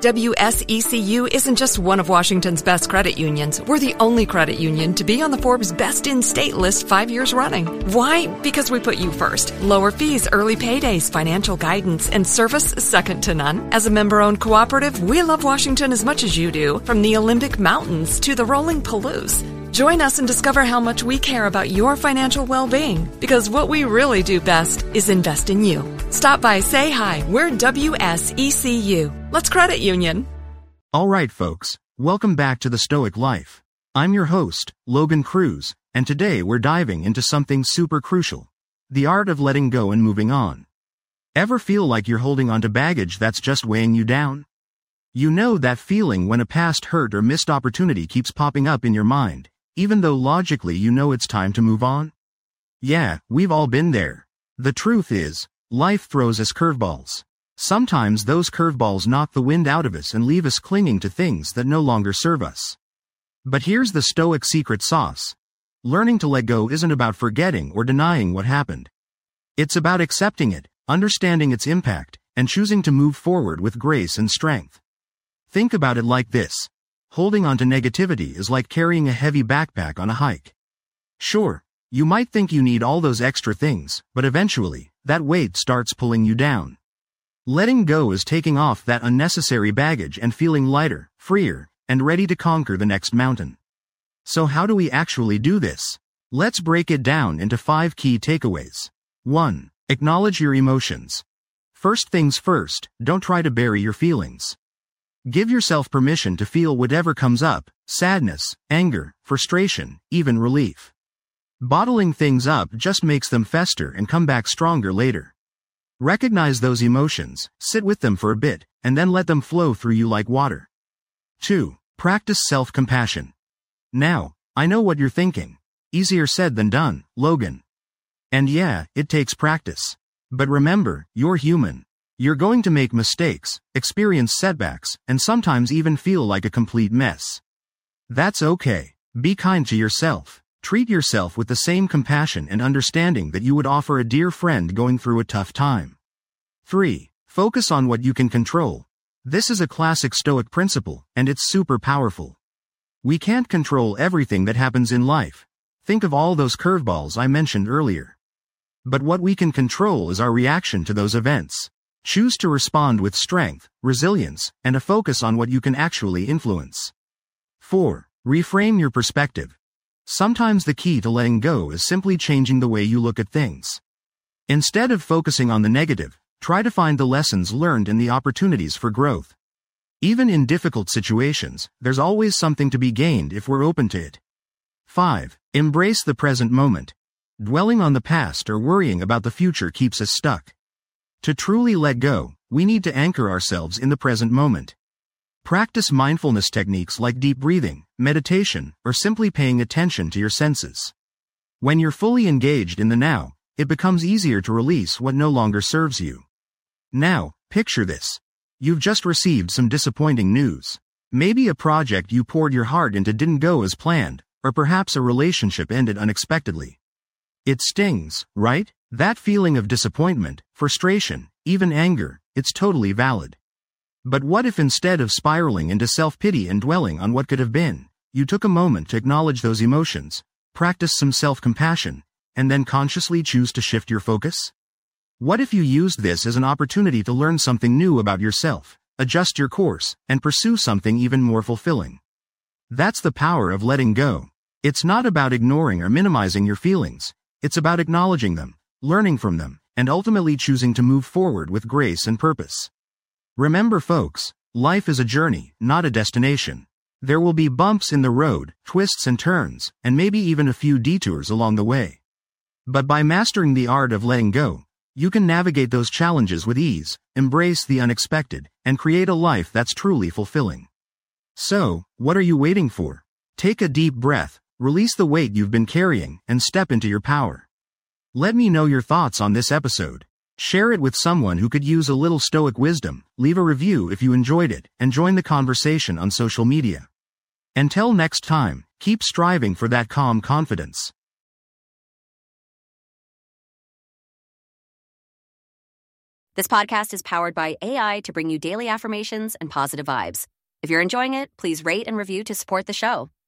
WSECU isn't just one of Washington's best credit unions. We're the only credit union to be on the Forbes Best in State list 5 years running. Why? Because we put you first. Lower fees, early paydays, financial guidance, and service second to none. As a member-owned cooperative, we love Washington as much as you do, from the Olympic Mountains to the rolling Palouse. Join us and discover how much we care about your financial well-being, because what we really do best is invest in you. Stop by, say hi. We're WSECU. Let's credit union. All right, folks. Welcome back to The Stoic Life. I'm your host, Logan Cruz, and today we're diving into something super crucial. The art of letting go and moving on. Ever feel like you're holding onto baggage that's just weighing you down? You know that feeling when a past hurt or missed opportunity keeps popping up in your mind, even though logically you know it's time to move on? Yeah, we've all been there. The truth is, life throws us curveballs. Sometimes those curveballs knock the wind out of us and leave us clinging to things that no longer serve us. But here's the Stoic secret sauce. Learning to let go isn't about forgetting or denying what happened. It's about accepting it, understanding its impact, and choosing to move forward with grace and strength. Think about it like this. Holding on to negativity is like carrying a heavy backpack on a hike. Sure, you might think you need all those extra things, but eventually, that weight starts pulling you down. Letting go is taking off that unnecessary baggage and feeling lighter, freer, and ready to conquer the next mountain. So how do we actually do this? Let's break it down into 5 key takeaways. 1. Acknowledge your emotions. First things first, don't try to bury your feelings. Give yourself permission to feel whatever comes up: sadness, anger, frustration, even relief. Bottling things up just makes them fester and come back stronger later. Recognize those emotions, sit with them for a bit, and then let them flow through you like water. 2. Practice self-compassion. Now, I know what you're thinking. Easier said than done, Logan. And yeah, it takes practice. But remember, you're human. You're going to make mistakes, experience setbacks, and sometimes even feel like a complete mess. That's okay. Be kind to yourself. Treat yourself with the same compassion and understanding that you would offer a dear friend going through a tough time. 3. Focus on what you can control. This is a classic Stoic principle, and it's super powerful. We can't control everything that happens in life. Think of all those curveballs I mentioned earlier. But what we can control is our reaction to those events. Choose to respond with strength, resilience, and a focus on what you can actually influence. 4. Reframe your perspective. Sometimes the key to letting go is simply changing the way you look at things. Instead of focusing on the negative, try to find the lessons learned and the opportunities for growth. Even in difficult situations, there's always something to be gained if we're open to it. 5. Embrace the present moment. Dwelling on the past or worrying about the future keeps us stuck. To truly let go, we need to anchor ourselves in the present moment. Practice mindfulness techniques like deep breathing, meditation, or simply paying attention to your senses. When you're fully engaged in the now, it becomes easier to release what no longer serves you. Now, picture this. You've just received some disappointing news. Maybe a project you poured your heart into didn't go as planned, or perhaps a relationship ended unexpectedly. It stings, right? That feeling of disappointment, frustration, even anger, it's totally valid. But what if instead of spiraling into self-pity and dwelling on what could have been, you took a moment to acknowledge those emotions, practice some self-compassion, and then consciously choose to shift your focus? What if you used this as an opportunity to learn something new about yourself, adjust your course, and pursue something even more fulfilling? That's the power of letting go. It's not about ignoring or minimizing your feelings. It's about acknowledging them, learning from them, and ultimately choosing to move forward with grace and purpose. Remember, folks, life is a journey, not a destination. There will be bumps in the road, twists and turns, and maybe even a few detours along the way. But by mastering the art of letting go, you can navigate those challenges with ease, embrace the unexpected, and create a life that's truly fulfilling. So, what are you waiting for? Take a deep breath, release the weight you've been carrying, and step into your power. Let me know your thoughts on this episode. Share it with someone who could use a little Stoic wisdom, leave a review if you enjoyed it, and join the conversation on social media. Until next time, keep striving for that calm confidence. This podcast is powered by AI to bring you daily affirmations and positive vibes. If you're enjoying it, please rate and review to support the show.